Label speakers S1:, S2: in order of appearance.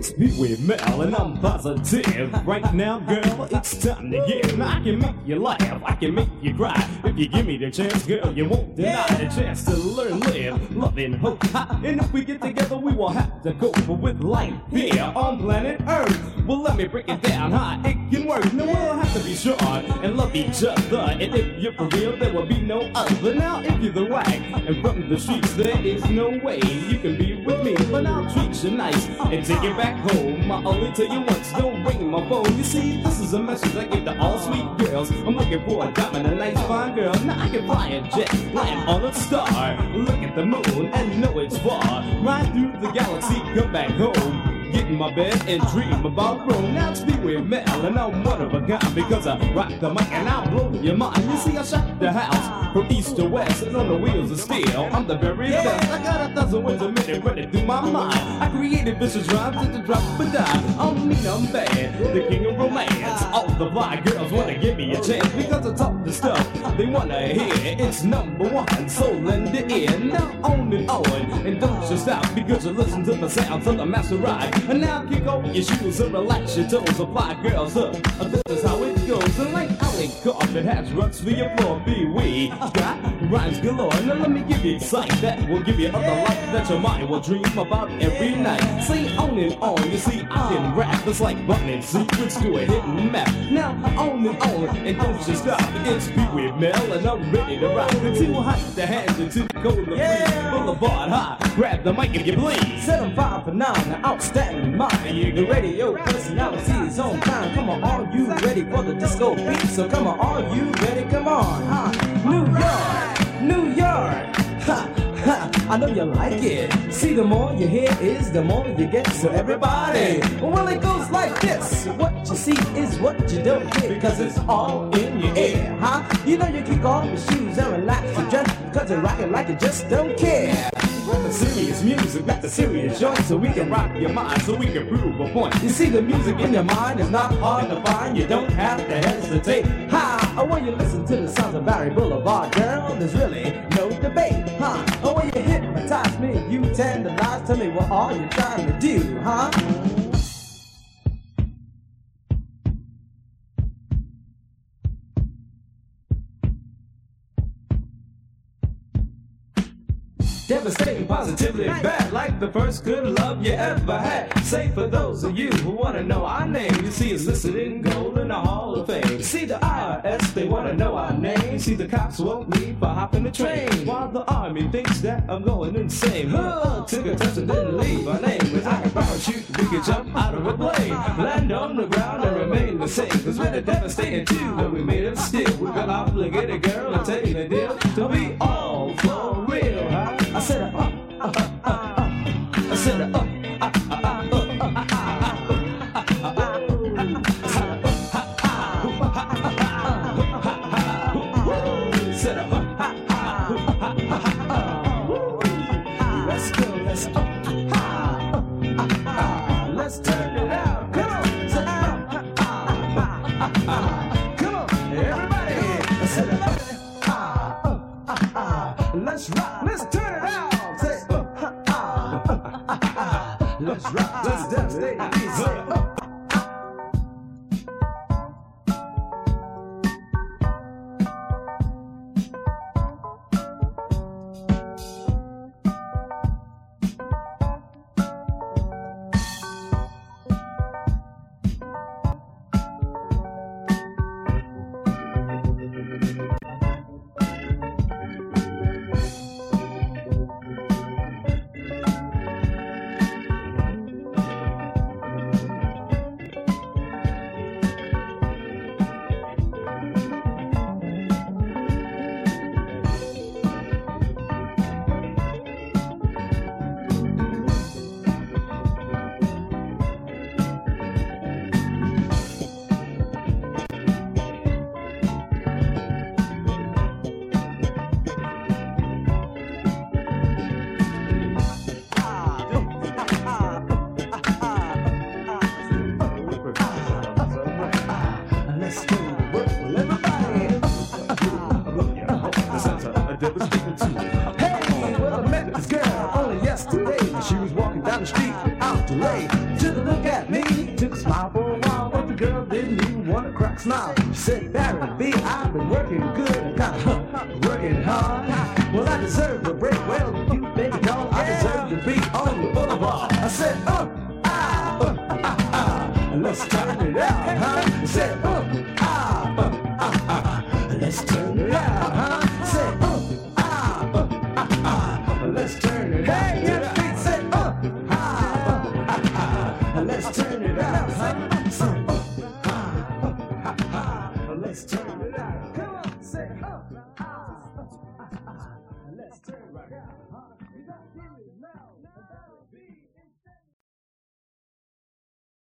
S1: It's Pee Wee Mel and I'm positive. Right now, girl, it's time to give. Now I can make you laugh, I can make you cry. If you give me the chance, girl, you won't deny the chance to learn, live, love, and hope. And if we get together, we will have to cope with life here on planet Earth. Well, let me break it down how it can work. Now we'll have to be sure and love each other. And if you're for real, there will be no other. Now if you're the whack and from the streets, there is no way you can be with me. But I'll treat you nice and take it back home. I only tell you once, don't ring my phone. You see, this is a message I give to all sweet girls. I'm looking for a diamond, a nice fine girl. Now I can fly a jet, flying on a star. Look at the moon and know it's far. Ride through the galaxy, come back home. Get in my bed and dream about Rome. Now it's Pee Wee Mel and I'm one of a kind because I rock the mic and I'll blow your mind. You see, I shot the house from east to west and on the wheels of steel. I'm the very best. I got 1,000 words a minute running through my mind. I created vicious rhymes at the drop of a dime. I'm mean, I'm bad, the king of romance. All the fly girls wanna give me a chance because I talk the stuff they wanna hear. It's number one, so lend it in. Now on and don't you stop because you listen to the sounds of the master ride. And now kick off your shoes and relax your toes. Apply girls up, this is how it goes. And like Alec Carpet has runs for your floor. Pee Wee got rhymes galore. Now let me give you sight that will give you other life that your mind will dream about every night. Say on and on, you see I can rap. It's like buttoning secrets to a hidden map. Now on and don't you stop. It's Pee Wee Mel and I'm ready to rock. The too hot to hands and too cold to breathe. Boulevard high, grab the mic if you please.
S2: Set 'em 5 for 9, an outstanding mind. The radio personality is on time. Come on, are you ready for the disco beat? So come on, are you ready? Come on. New York. Ha, ha, I know you like it. See, the more you hear is the more you get. So everybody, well, it goes like this. What you see is what you don't hear, because it's all in your ear, huh? You know you kick off your shoes and relax your dress, because you're rocking like you just don't care.
S1: The serious music, not the serious joint, so we can rock your mind, so we can prove a point.
S2: You see, the music in your mind is not hard to find. You don't have to hesitate. Ha! When you listen to the sounds of Barry Boulevard, girl, there's really no debate. Huh? When you hypnotize me, you tenderize. Tell me what are you trying to do, huh?
S1: Devastating, positively bad, like the first good love you ever had. Say for those of you who wanna know our name, you see it's listed in gold in the Hall of Fame. See the IRS, they wanna know our name. See the cops want me for hopping the train, while the army thinks that I'm going insane. Took a test and didn't leave our name. With I can parachute, we can jump out of a plane, land on the ground and remain the same. Cause we're the devastating two, but we made it still. We got obligated, girl, and tell you the deal. To be all for real, huh?
S2: I said
S1: I said
S2: let's go, let's go. Let's turn it out. Come on, come on, everybody. I said let's rock, let's turn it out. Say, let's rock, let's devastate the beat. Hey, well, I met this girl only yesterday. She was walking down the street out to lay to the smiled, said, Barry B, I've been working good and kind of working hard. Well, I deserve a break